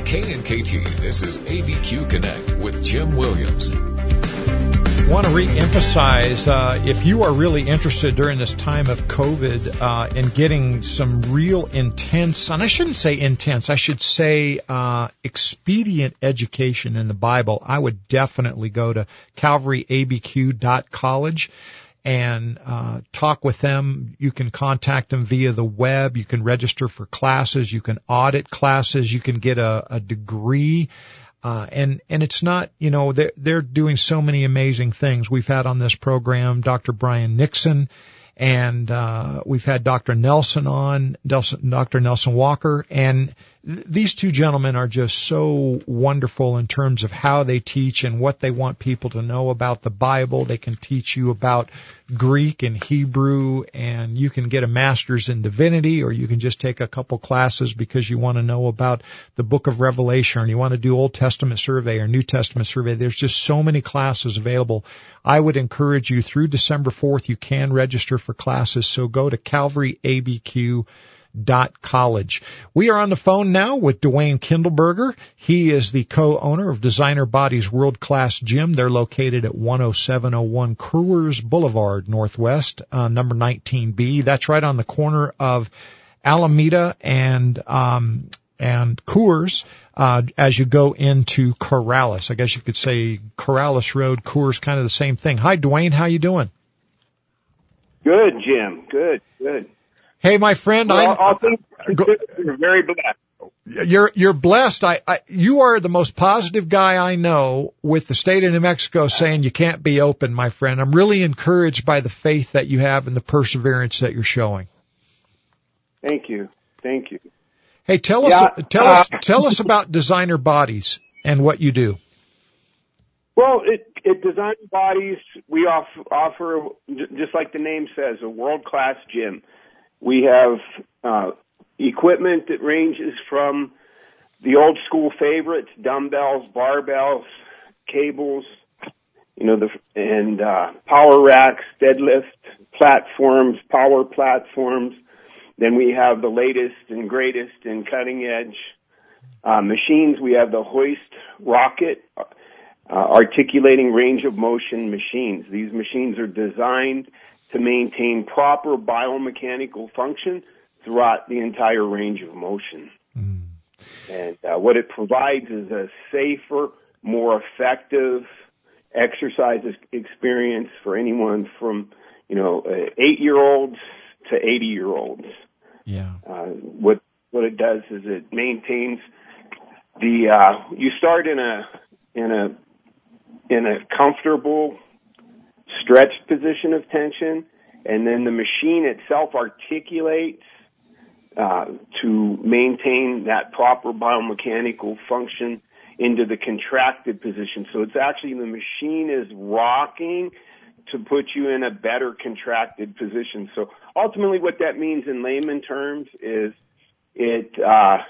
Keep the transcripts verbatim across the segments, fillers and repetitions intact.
K N K T, this is A B Q Connect with Jim Williams. I want to re-emphasize, uh, if you are really interested during this time of COVID uh, in getting some real intense, and I shouldn't say intense, I should say uh, expedient education in the Bible, I would definitely go to calvary a b q dot college and uh, talk with them. You can contact them via the web. You can register for classes. You can audit classes. You can get a, a degree. Uh, and, and it's not, you know, they're, they're doing so many amazing things. We've had on this program Doctor Brian Nixon, and, uh, we've had Doctor Nelson on, Doctor Nelson Walker, and th- these two gentlemen are just so wonderful in terms of how they teach and what they want people to know about the Bible. They can teach you about Greek and Hebrew, and you can get a master's in divinity, or you can just take a couple classes because you want to know about the book of Revelation, or you want to do Old Testament survey or New Testament survey. There's just so many classes available. I would encourage you through December fourth, you can register for classes, so go to calvary a b q dot college. We are on the phone now with Dwayne Kindleberger. He is the co-owner of Designer Body's World Class Gym. They're located at one oh seven oh one Coors Boulevard Northwest, uh, number nineteen B. That's right on the corner of Alameda and um and Coors, uh, as you go into Corrales. I guess you could say Corrales Road, Coors, kind of the same thing. Hi, Dwayne. How you doing? Good, Jim. Good, good. Hey, my friend, well, I'm all things considered, you're very blessed. You're you're blessed. I, I you are the most positive guy I know with the state of New Mexico saying you can't be open, my friend. I'm really encouraged by the faith that you have and the perseverance that you're showing. Thank you. Thank you. Hey, tell us yeah, tell uh, us tell us about Designer Bodies and what you do. Well, it, it Designer Bodies, we offer, offer, just like the name says, a world-class gym. We have uh, equipment that ranges from the old school favorites, dumbbells, barbells, cables, you know, the and uh, power racks, deadlift platforms, power platforms. Then we have the latest and greatest and cutting edge uh, machines. We have the Hoist Rocket uh, articulating range of motion machines. These machines are designed to maintain proper biomechanical function throughout the entire range of motion. Mm. And uh, what it provides is a safer, more effective exercise experience for anyone from, you know, uh, eight-year-olds to eighty-year-olds. Yeah. Uh, what what it does is it maintains the. Uh, you start in a in a in a comfortable, stretched position of tension, and then the machine itself articulates uh, to maintain that proper biomechanical function into the contracted position. So it's actually the machine is rocking to put you in a better contracted position. So ultimately what that means in layman terms is it uh,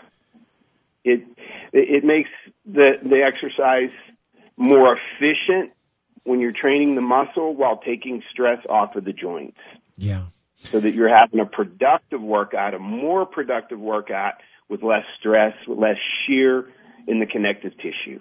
it it makes the the exercise more efficient when you're training the muscle while taking stress off of the joints. Yeah. So that you're having a productive workout, a more productive workout with less stress, with less shear in the connective tissue.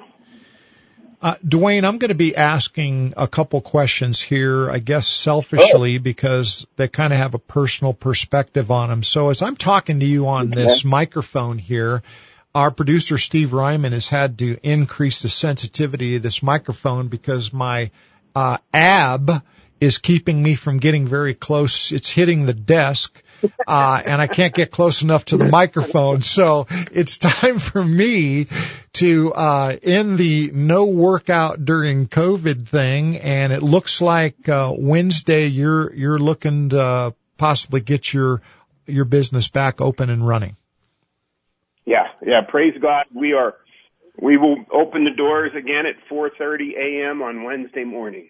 Uh, Dwayne, I'm going to be asking a couple questions here, I guess selfishly, oh. because they kind of have a personal perspective on them. So as I'm talking to you on okay. this microphone here, our producer, Steve Ryman, has had to increase the sensitivity of this microphone because my uh, ab is keeping me from getting very close. It's hitting the desk, uh, and I can't get close enough to the microphone. So it's time for me to uh end the no workout during COVID thing, and it looks like uh Wednesday you're you're looking to uh, possibly get your your business back open and running. Yeah, yeah, praise God. We are, we will open the doors again at four thirty a.m. on Wednesday morning.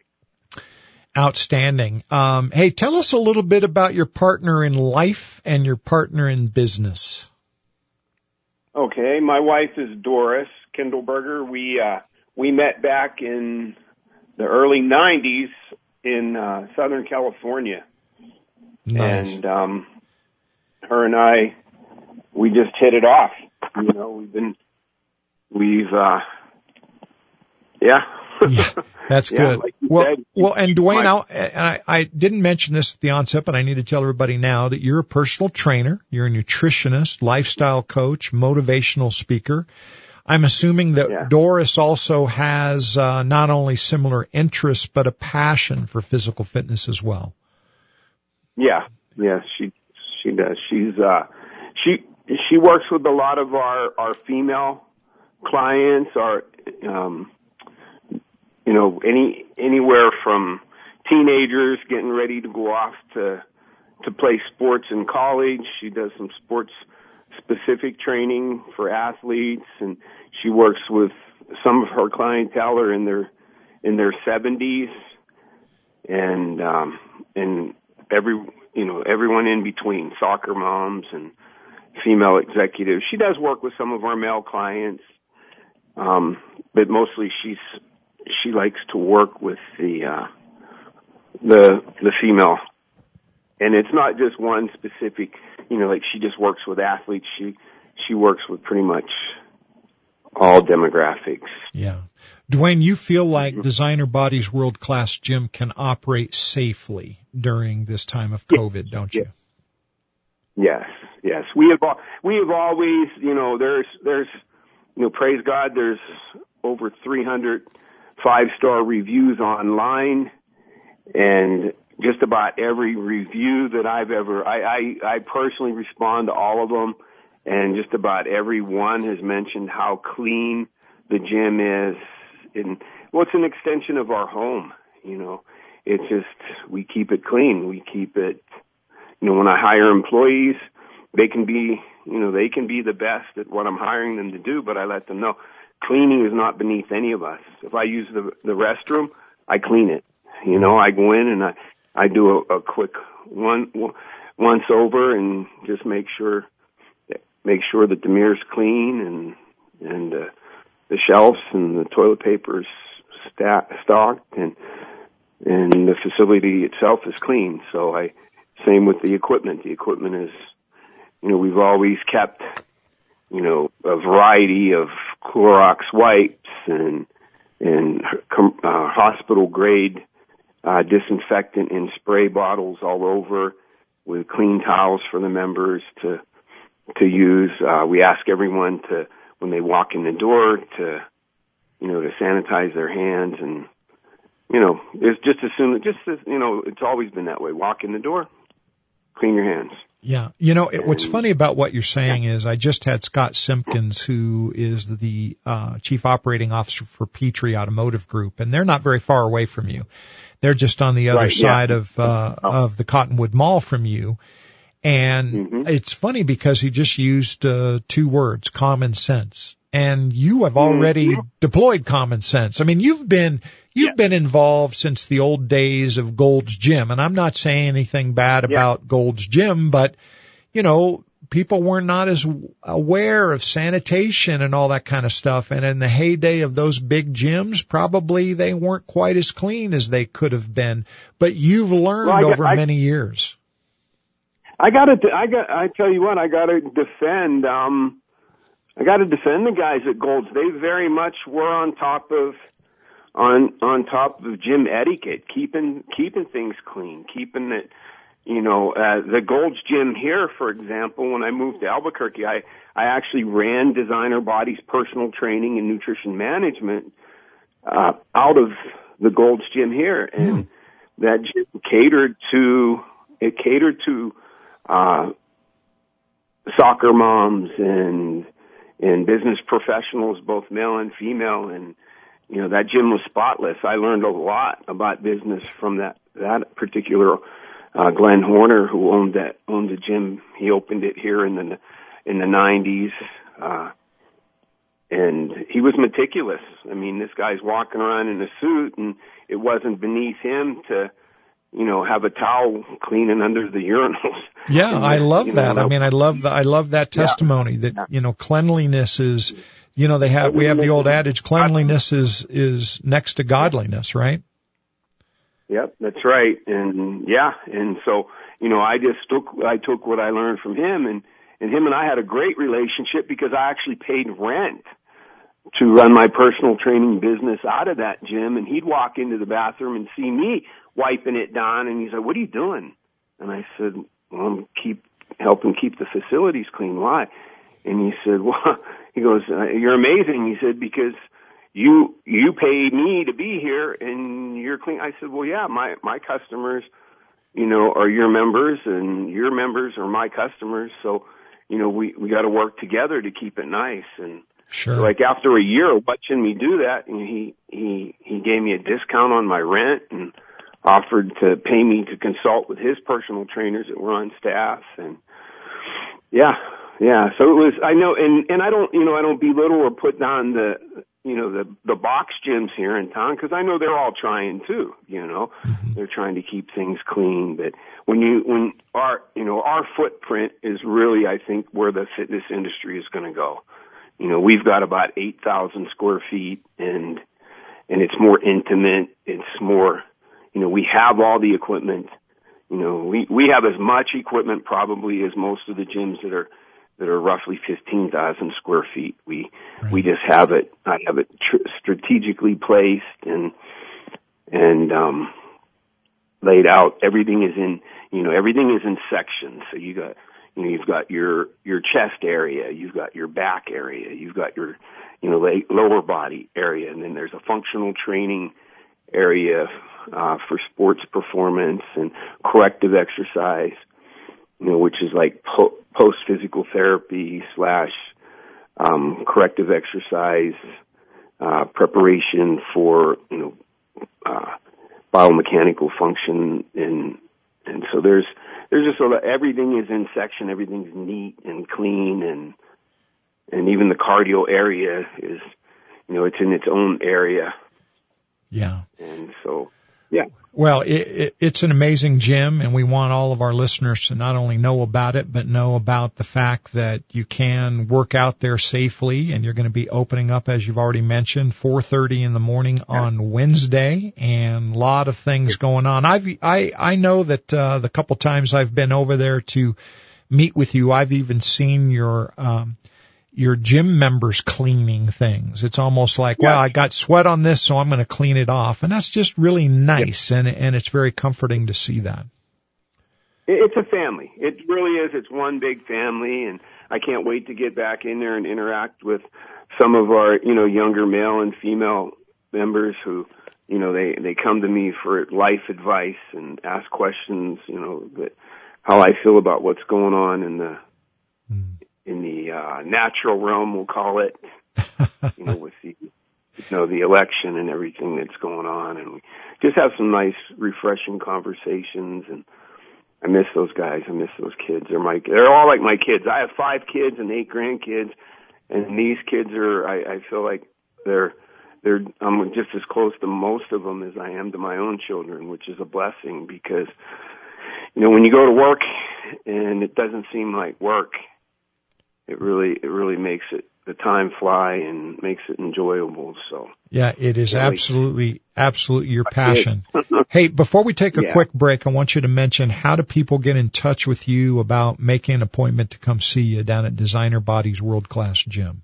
Outstanding. Um, hey, tell us a little bit about your partner in life and your partner in business. Okay, my wife is Doris Kindleberger. We, uh, we met back in the early nineties in, uh, Southern California. Nice. And, um, her and I, we just hit it off. You know, we've been we've, uh, yeah. Yeah, that's yeah, good. Like well, said, well, and Dwayne, my, I'll, and I, I didn't mention this at the onset, but I need to tell everybody now that you're a personal trainer, you're a nutritionist, lifestyle coach, motivational speaker. I'm assuming that yeah. Doris also has uh, not only similar interests but a passion for physical fitness as well. Yeah, yeah, she she does. She's uh, she she works with a lot of our our female clients, our um. You know, any anywhere from teenagers getting ready to go off to to play sports in college. She does some sports specific training for athletes, and she works with some of her clientele are in their in their seventies, and um, and every you know everyone in between, soccer moms and female executives. She does work with some of our male clients, um, but mostly she's she likes to work with the uh, the the female, and it's not just one specific. You know, like she just works with athletes. She she works with pretty much all demographics. Yeah, Dwayne, you feel like mm-hmm. Designer Body's World Class Gym can operate safely during this time of COVID, yes. don't you? Yes, yes. We have we have always, you know, there's there's you know, praise God, there's over three hundred five-star reviews online, and just about every review that I've ever, I, I, I personally respond to all of them, and just about every one has mentioned how clean the gym is. And well, it's an extension of our home, you know. It's just, we keep it clean. We keep it, you know, when I hire employees, they can be, you know, they can be the best at what I'm hiring them to do, but I let them know cleaning is not beneath any of us. If I use the the restroom, I clean it. You know, I go in and I I do a, a quick one once over and just make sure make sure that the mirror's clean and and uh, the shelves and the toilet paper's sta- stocked and and the facility itself is clean. So I same with the equipment. The equipment is, you know, we've always kept, you know, a variety of Clorox wipes and and uh, hospital grade uh, disinfectant in spray bottles all over, with clean towels for the members to to use. Uh, we ask everyone to, when they walk in the door, to you know to sanitize their hands, and you know it's just as soon just as you know it's always been that way. Walk in the door, clean your hands. Yeah. You know, it, what's funny about what you're saying is I just had Scott Simpkins, who is the uh, chief operating officer for Petrie Automotive Group, and they're not very far away from you. They're just on the other right, side yeah. of uh, oh. of the Cottonwood Mall from you. And mm-hmm. it's funny because he just used uh, two words, common sense. And you have already mm-hmm. deployed common sense. I mean, you've been you've yeah. been involved since the old days of Gold's Gym, and I'm not saying anything bad yeah. about Gold's Gym, but you know, people were not as aware of sanitation and all that kind of stuff. And in the heyday of those big gyms, probably they weren't quite as clean as they could have been. But you've learned well, got, over I, many years. I got to. I got. I tell you what. I got to defend. Um, I got to defend the guys at Gold's. They very much were on top of on on top of gym etiquette, keeping keeping things clean, keeping it. You know, uh, the Gold's Gym here, for example, when I moved to Albuquerque, I, I actually ran Designer Body's personal training and nutrition management uh, out of the Gold's Gym here. And mm. that gym catered to, it catered to uh, soccer moms and and business professionals, both male and female. And, you know, that gym was spotless. I learned a lot about business from that, that particular Uh, Glenn Horner, who owned that, owned the gym. He opened it here in the, in the nineties. Uh, and he was meticulous. I mean, this guy's walking around in a suit, and it wasn't beneath him to, you know, have a towel cleaning under the urinals. Yeah, and, I love you that. know, I mean, I love the, I love that testimony yeah. that, yeah. you know, cleanliness is, you know, they have, we have the old adage, cleanliness is, is next to godliness, right? Yep, that's right. And yeah, and so, you know, I just took, I took what I learned from him, and, and him and I had a great relationship because I actually paid rent to run my personal training business out of that gym, and he'd walk into the bathroom and see me wiping it down, and he's like, "What are you doing?" And I said, "Well, I'm keep helping keep the facilities clean." "Why?" And he said, "Well," he goes, "You're amazing." He said, "Because you you pay me to be here, and you're clean." I said, "Well, yeah, my my customers, you know, are your members, and your members are my customers. So, you know, we we got to work together to keep it nice." And sure. So like after a year of watching me do that, and he he he gave me a discount on my rent and offered to pay me to consult with his personal trainers that were on staff. And yeah, yeah. So it was. I know, and and I don't, you know, I don't belittle or put down the, you know, the the box gyms here in town, because I know they're all trying too. You know, mm-hmm. They're trying to keep things clean. But when you when our you know our footprint is really, I think, where the fitness industry is going to go. You know, we've got about eight thousand square feet, and and it's more intimate. It's more, you know, we have all the equipment. You know, we we have as much equipment probably as most of the gyms that are that are roughly fifteen thousand square feet. We right. we just have it. I have it tr- strategically placed and and um, laid out. Everything is in, you know, everything is in sections. So you got. You know, you've got your, your chest area, you've got your back area, you've got your, you know, lower body area, and then there's a functional training area uh, for sports performance and corrective exercise, you know, which is like po- post-physical therapy slash um, corrective exercise uh, preparation for, you know, uh, biomechanical function, and and so there's There's just sort of everything is in section, everything's neat and clean, and and even the cardio area is, you know, it's in its own area. Yeah. And so, yeah. Well, it, it, it's an amazing gym, and we want all of our listeners to not only know about it, but know about the fact that you can work out there safely, and you're going to be opening up, as you've already mentioned, four thirty in the morning yeah. on Wednesday, and a lot of things going on. I've, I, I know that, uh, the couple times I've been over there to meet with you, I've even seen your, um, your gym members cleaning things. It's almost like, yeah. well, I got sweat on this, so I'm going to clean it off. And that's just really nice, yeah. and and it's very comforting to see that. It's a family. It really is. It's one big family, and I can't wait to get back in there and interact with some of our, you know, younger male and female members who, you know, they, they come to me for life advice and ask questions, you know, that how I feel about what's going on in the mm. in the uh, natural realm, we'll call it, you know, with the, you know, the election and everything that's going on. And we just have some nice, refreshing conversations. And I miss those guys. I miss those kids. They're my, they're all like my kids. I have five kids and eight grandkids. And these kids are, I, I feel like they're, they're, I'm just as close to most of them as I am to my own children, which is a blessing, because, you know, when you go to work and it doesn't seem like work, It really, it really makes it, the time fly and makes it enjoyable. So. Yeah, it is absolutely, absolutely your passion. Hey, before we take a yeah. quick break, I want you to mention, how do people get in touch with you about making an appointment to come see you down at Designer Body's World Class Gym?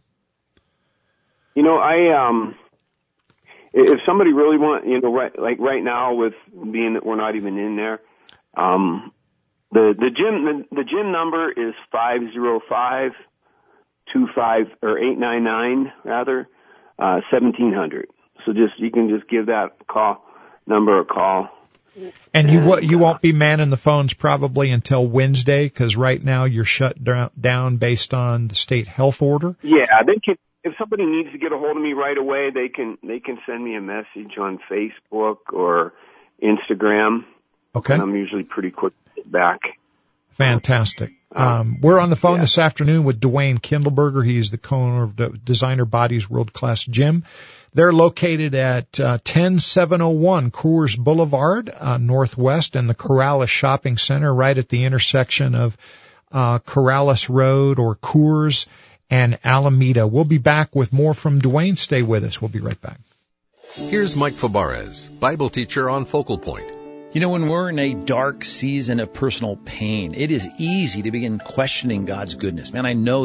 You know, I, um, if somebody really want, you know, right, like right now, with being that we're not even in there, um, the, the gym, the, the gym number is five zero five, two five or eight nine nine rather uh seventeen hundred. So just you can just give that call number a call. And you and, you won't be manning the phones probably until Wednesday, because right now you're shut down based on the state health order. Yeah, they can. If somebody needs to get a hold of me right away, they can they can send me a message on Facebook or Instagram. Okay. And I'm usually pretty quick to get back. Fantastic. Um, we're on the phone yeah. this afternoon with Dwayne Kindleberger. He's the co-owner of the Designer Body's World Class Gym. They're located at uh, ten seven oh one Coors Boulevard, uh, Northwest, and the Corrales Shopping Center, right at the intersection of uh, Corrales Road or Coors and Alameda. We'll be back with more from Dwayne. Stay with us. We'll be right back. Here's Mike Fabarez, Bible teacher on Focal Point. You know, when we're in a dark season of personal pain, it is easy to begin questioning God's goodness. Man, I know that.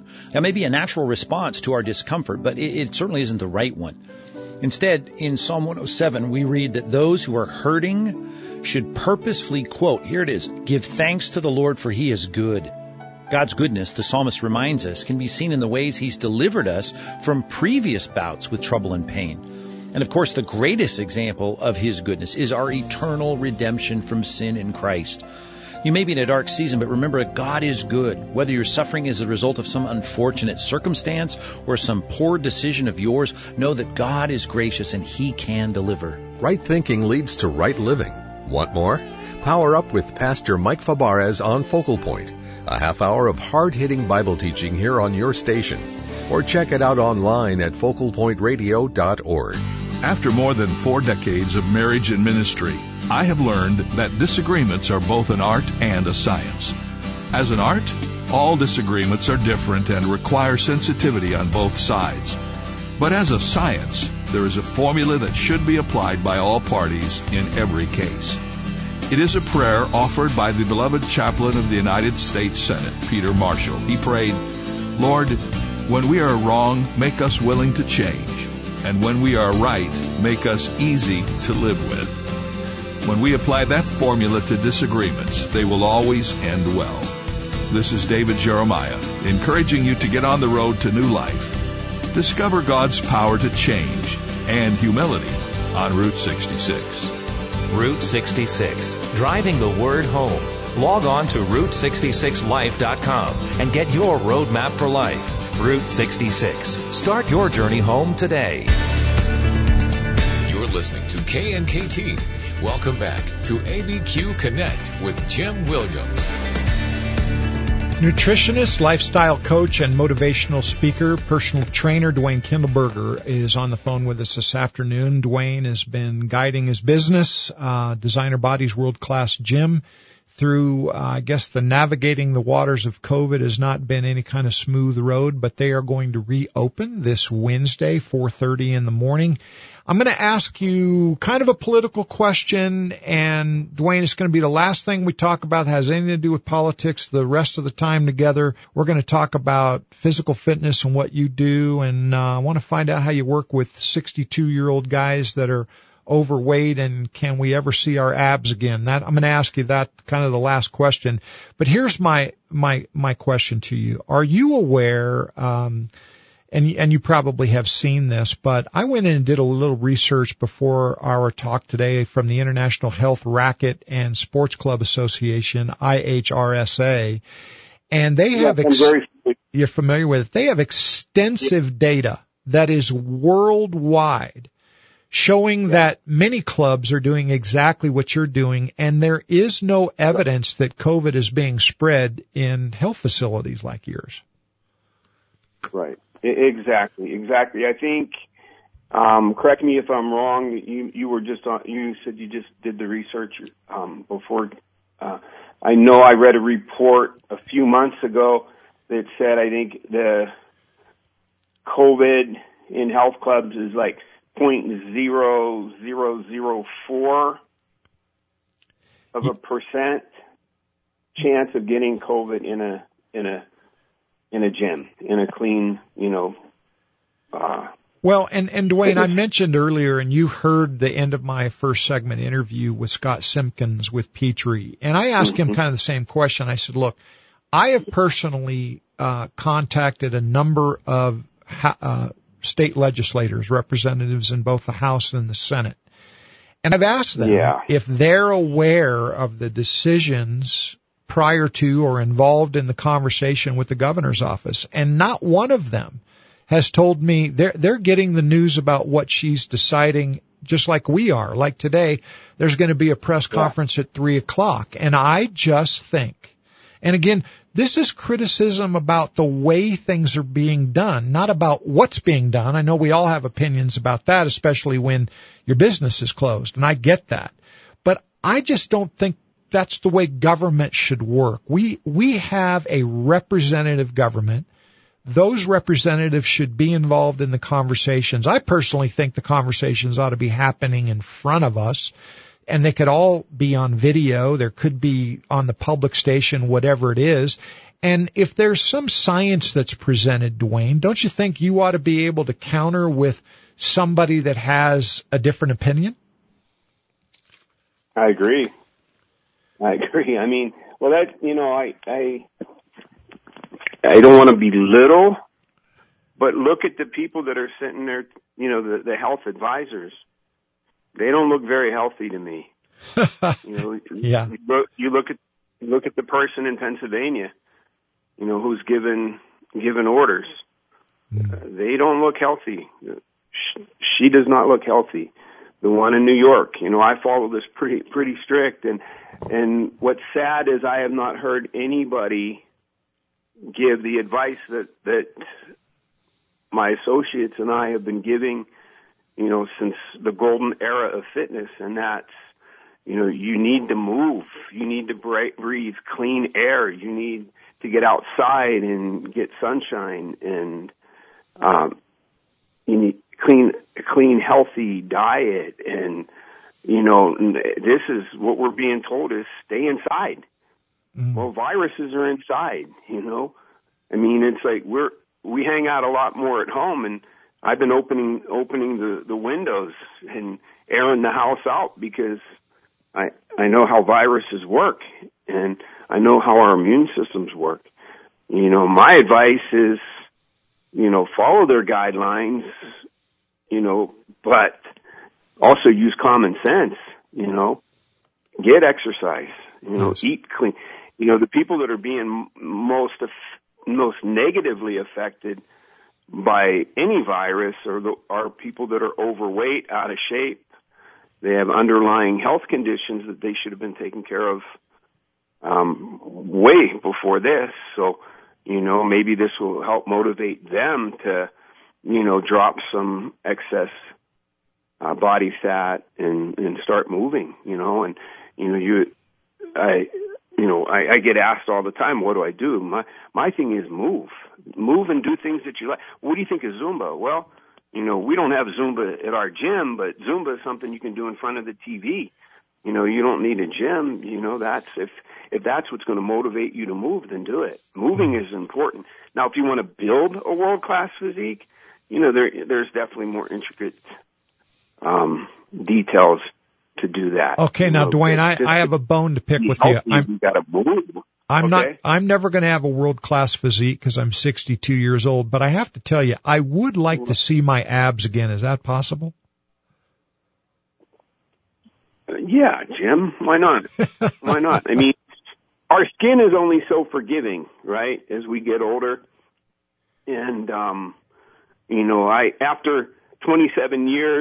That may be a natural response to our discomfort, but it, it certainly isn't the right one. Instead, in Psalm one oh seven, we read that those who are hurting should purposefully, quote, here it is, give thanks to the Lord for he is good. God's goodness, the psalmist reminds us, can be seen in the ways he's delivered us from previous bouts with trouble and pain. And of course, the greatest example of his goodness is our eternal redemption from sin in Christ. You may be in a dark season, but remember, God is good. Whether you're suffering as a result of some unfortunate circumstance or some poor decision of yours, know that God is gracious and he can deliver. Right thinking leads to right living. Want more? Power up with Pastor Mike Fabarez on Focal Point, a half hour of hard-hitting Bible teaching here on your station. Or check it out online at focal point radio dot org. After more than four decades of marriage and ministry, I have learned that disagreements are both an art and a science. As an art, all disagreements are different and require sensitivity on both sides. But as a science, there is a formula that should be applied by all parties in every case. It is a prayer offered by the beloved chaplain of the United States Senate, Peter Marshall. He prayed, Lord, when we are wrong, make us willing to change. And when we are right, make us easy to live with. When we apply that formula to disagreements, they will always end well. This is David Jeremiah, encouraging you to get on the road to new life. Discover God's power to change and humility on Route sixty-six. Route sixty-six, driving the word home. Log on to route sixty-six life dot com and get your roadmap for life. Route sixty-six. Start your journey home today. You're listening to K N K T. Welcome back to A B Q Connect with Jim Williams. Nutritionist, lifestyle coach, and motivational speaker, personal trainer Dwayne Kindleberger is on the phone with us this afternoon. Dwayne has been guiding his business, uh, Designer Bodies World-Class Gym, through, uh, I guess, the navigating the waters of COVID has not been any kind of smooth road, but they are going to reopen this Wednesday, four thirty in the morning. I'm going to ask you kind of a political question, and Dwayne, it's going to be the last thing we talk about that has anything to do with politics. The rest of the time together, we're going to talk about physical fitness and what you do, and uh, I want to find out how you work with sixty-two-year-old guys that are overweight, and can we ever see our abs again? That I'm going to ask you that kind of the last question. But here's my my my question to you: are you aware? Um, and and you probably have seen this, but I went in and did a little research before our talk today from the International Health Racket and Sports Club Association, I H R S A, and they yeah, have ex- you're familiar with it. They have extensive data that is worldwide, showing that many clubs are doing exactly what you're doing, and there is no evidence that COVID is being spread in health facilities like yours. Right. Exactly. Exactly. I think, um, correct me if I'm wrong, you, you were just on, you said you just did the research, um, before, uh, I know I read a report a few months ago that said I think the COVID in health clubs is like point zero zero zero four of a percent chance of getting COVID in a in a in a gym, in a clean, you know. Uh, well, and and Dwayne, I mentioned earlier, and you heard the end of my first segment interview with Scott Simpkins with Petrie, and I asked him kind of the same question. I said, look, I have personally uh contacted a number of ha- uh state legislators, representatives in both the House and the Senate. And I've asked them yeah. if they're aware of the decisions prior to or involved in the conversation with the governor's office. And not one of them has told me they're, they're getting the news about what she's deciding just like we are. Like today, there's going to be a press conference yeah. at three o'clock. And I just think, and again, this is criticism about the way things are being done, not about what's being done. I know we all have opinions about that, especially when your business is closed, and I get that. But I just don't think that's the way government should work. We we have a representative government. Those representatives should be involved in the conversations. I personally think the conversations ought to be happening in front of us. And they could all be on video. There could be on the public station, whatever it is. And if there's some science that's presented, Dwayne, don't you think you ought to be able to counter with somebody that has a different opinion? I agree. I agree. I mean, well, that, you know, I, I, I don't want to belittle, but look at the people that are sitting there, you know, the, the health advisors. They don't look very healthy to me. You know, yeah. You look, you look at, you look at the person in Pennsylvania, you know, who's given, given orders. Mm. Uh, they don't look healthy. She, she does not look healthy. The one in New York, you know, I follow this pretty, pretty strict. And, and what's sad is I have not heard anybody give the advice that, that my associates and I have been giving, you know, since the golden era of fitness. And that's, you know, you need to move. You need to breathe clean air. You need to get outside and get sunshine. And, um, you need clean, clean, healthy diet. And, you know, this is what we're being told is stay inside. Mm. Well, viruses are inside, you know. I mean, it's like we're, we hang out a lot more at home, and I've been opening, opening the, the windows and airing the house out because I, I know how viruses work, and I know how our immune systems work. You know, my advice is, you know, follow their guidelines, you know, but also use common sense, you know, get exercise, you know, yes. Eat clean. You know, the people that are being most, most negatively affected by any virus are the, are people that are overweight, out of shape. They have underlying health conditions that they should have been taken care of, um, way before this. So, you know, maybe this will help motivate them to, you know, drop some excess uh, body fat and, and start moving, you know, and, you know, you, I, you know, I, I get asked all the time, what do I do? My, my thing is move, move and do things that you like. What do you think of Zumba? Well, you know, we don't have Zumba at our gym, but Zumba is something you can do in front of the T V. You know, you don't need a gym. You know, that's if, if that's what's going to motivate you to move, then do it. Moving is important. Now, if you want to build a world-class physique, you know, there, there's definitely more intricate, um, details to do that. Okay. You now, know, Dwayne, I, I have a bone to pick with you. I'm, you gotta move. I'm okay? not, I'm never going to have a world-class physique because I'm sixty-two years old, but I have to tell you, I would like to see my abs again. Is that possible? Yeah, Jim. Why not? Why not? I mean, our skin is only so forgiving, right? As we get older. And, um, you know, I, after twenty-seven years,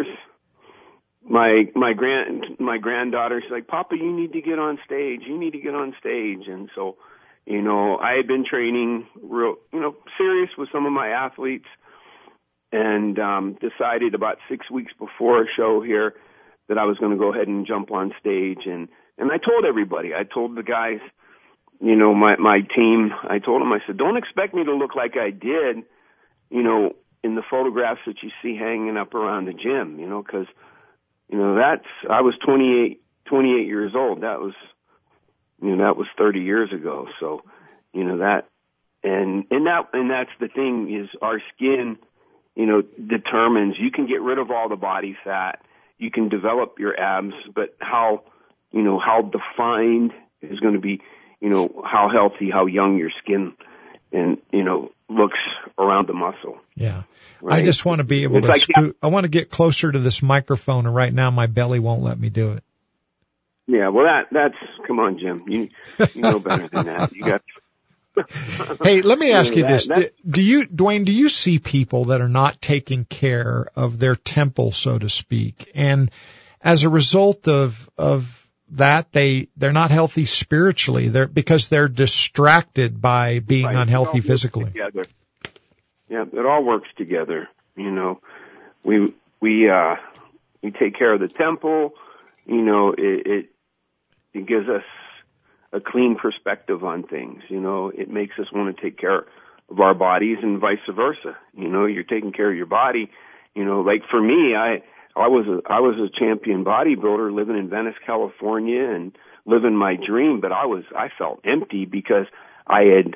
my, my grand, my granddaughter's like, Papa, you need to get on stage. You need to get on stage. And so, you know, I had been training real, you know, serious with some of my athletes and, um, decided about six weeks before a show here that I was going to go ahead and jump on stage. And, and I told everybody, I told the guys, you know, my, my team, I told them, I said, don't expect me to look like I did, you know, in the photographs that you see hanging up around the gym, you know, cause, you know, that's, I was twenty-eight, twenty-eight years old. That was, you know, that was thirty years ago. So, you know, that, and, and that, and that's the thing is our skin, you know, determines you can get rid of all the body fat. You can develop your abs, but how, you know, how defined is going to be, you know, how healthy, how young your skin and, you know, looks around the muscle. Yeah. Right? I just want to be able it's to, like, scoot, I want to get closer to this microphone, and right now my belly won't let me do it. Yeah. Well, that, that's, come on, Jim. You, you know better than that. You got, Hey, let me ask you that, this. that, Do you, Dwayne, do you see people that are not taking care of their temple, so to speak? And as a result of, of that, they, they're not healthy spiritually. They're, because they're distracted by being right. unhealthy physically. Together. Yeah, it all works together. You know, we, we, uh, we take care of the temple. You know, it, it, it gives us a clean perspective on things. You know, it makes us want to take care of our bodies and vice versa. You know, you're taking care of your body. You know, like for me, I, I was a, I was a champion bodybuilder living in Venice, California and living my dream, but I was, I felt empty because I had,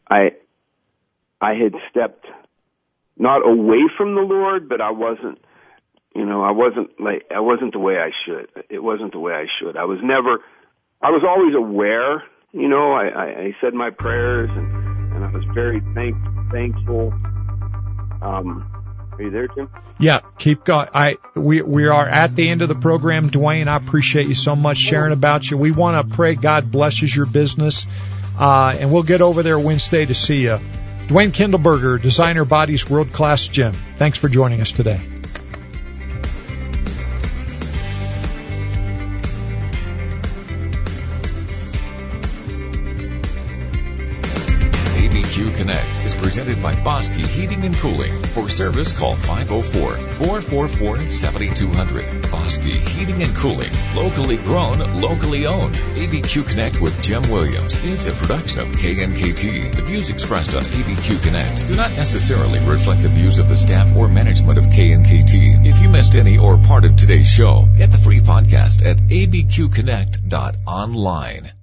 I I had stepped not away from the Lord, but I wasn't, you know, I wasn't like I wasn't the way I should. It wasn't the way I should. I was never. I was always aware. You know, I, I, I said my prayers, and, and I was very thank, thankful. Um, are you there, Jim? Yeah, keep going. I we we are at the end of the program, Dwayne. I appreciate you so much sharing about you. We want to pray God blesses your business, uh, and we'll get over there Wednesday to see you. Dwayne Kindleberger, Designer Bodies World Class Gym. Thanks for joining us today. A B Q Connect is presented by Bosque Heating and Cooling. For service, call five oh four, four four four, seven two zero zero. Bosque Heating and Cooling. Locally grown, locally owned. A B Q Connect with Jim Williams is a production of K N K T. The views expressed on A B Q Connect do not necessarily reflect the views of the staff or management of K N K T. If you missed any or part of today's show, get the free podcast at a b q connect dot online.